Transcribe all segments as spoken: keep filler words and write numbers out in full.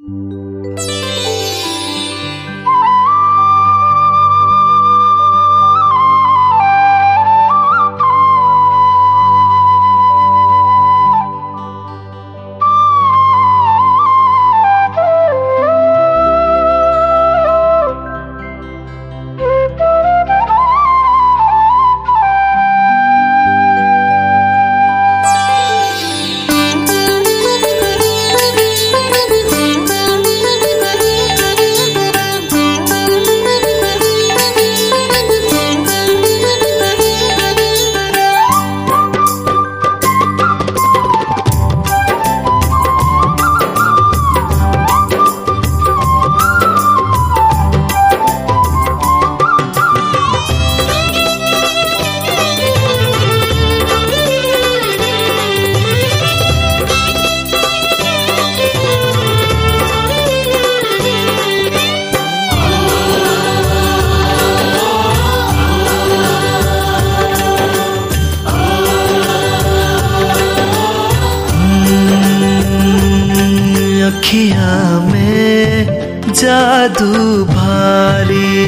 अखियाँ में जादू भारी,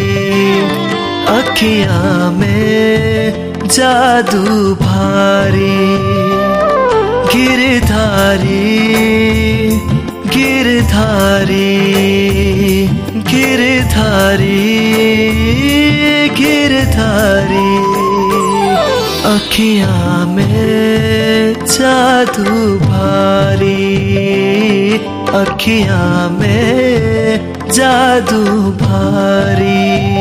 अखियाँ में जादू भारी, गिरधारी गिरधारी गिरधारी गिरधारी, अखियाँ में जादू भारी, अखियाँ में जादू भारी।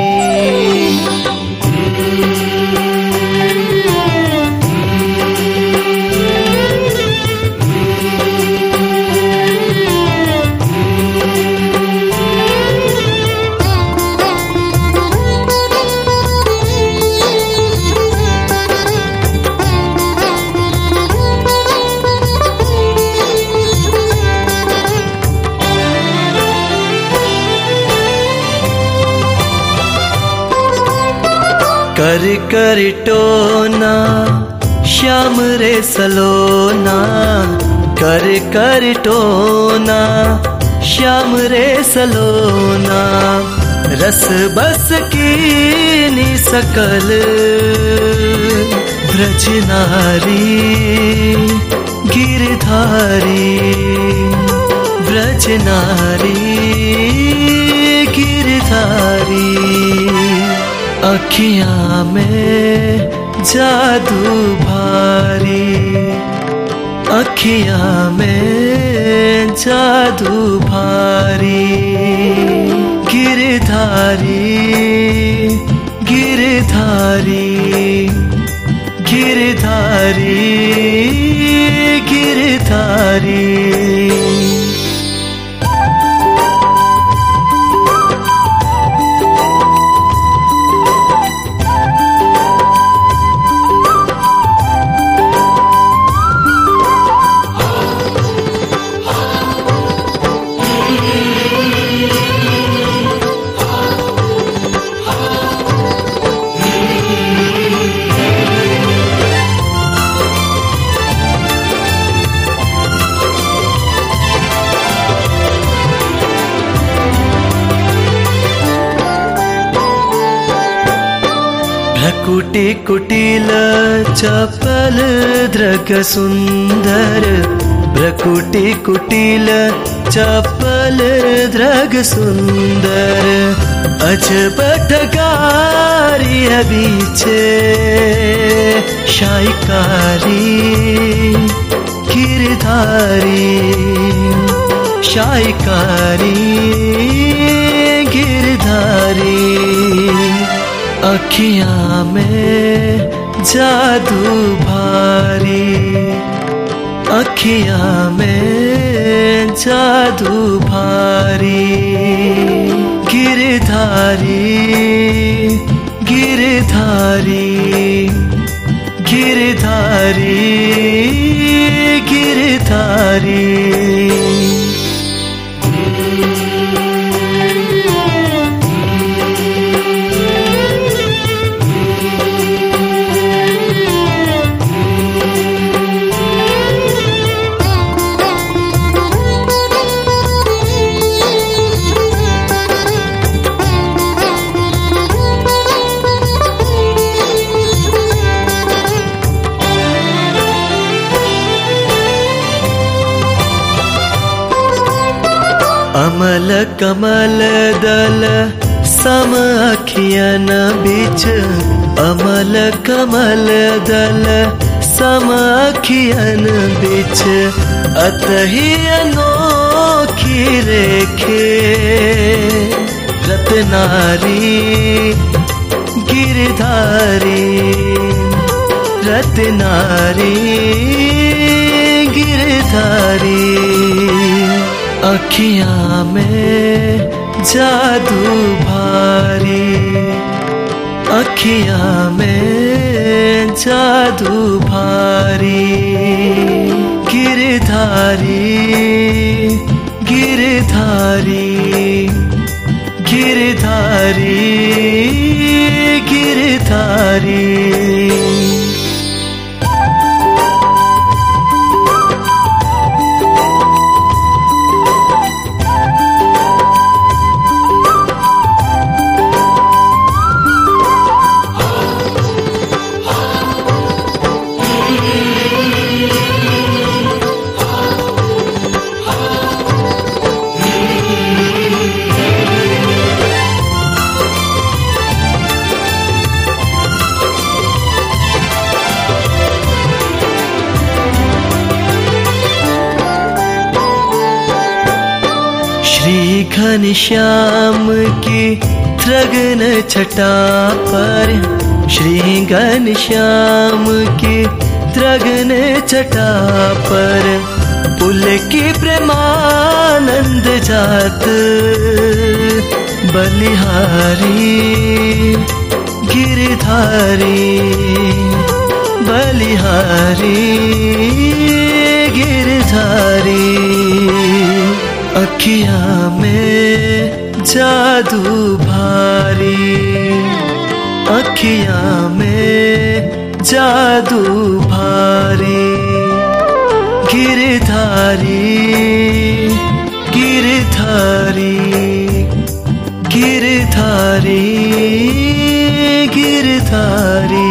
कर कर टोना श्याम रे सलोना, कर कर टोना श्याम रे सलोना, रस बस की नी सकल ब्रज नारी, गिरधारी ब्रज नारी गिरधारी, अखियाँ में जादू भारी, अखियाँ में जादू भारी, गिरधारी गिरधारी गिरधारी गिरधारी। भ्रकुटी कुटिल चपल दृग सुंदर, भ्रकुटी कुटिल चपल दृग सुंदर, अजब ठगारी है बीचे शाइकारी, गिरधारी शाइकारी गिरधारी, अखियाँ में जादू भारी, अखियाँ में जादू भारी, गिरधारी गिरधारी गिरधारी गिरधारी। अमल कमल दल सम अखियन बिच, अमल कमल दल सम अखियन बिच, अतहि अनोखी रेखे रत्नारी गिरधारी, रत्नारी गिरधारी। अखियाँ में जादू भारी, अखियाँ में जादू भारी, गिरधारी गिरधारी गिरधारी गिरधारी। श्री घनश्याम की थ्रगन छटा पर, श्री घनश्याम की थ्रगन छटा पर, पुलकी प्रेमानंद जात बलिहारी गिरधारी, बलिहारी गिरधारी। अखियाँ में जादू भारी, अखियाँ में जादू भारी, गिरधारी गिरधारी गिरधारी गिरधारी।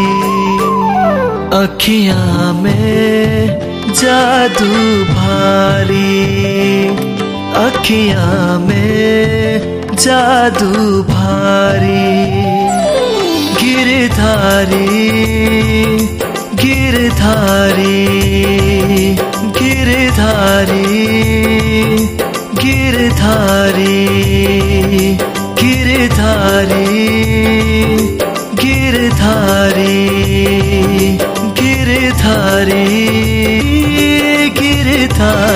अखियाँ में जादू भारी, अखियाँ में जादू भारी, गिरधारी गिरधारी गिरधारी गिरधारी गिरधारी गिरधारी गिरधारी गिरधारी।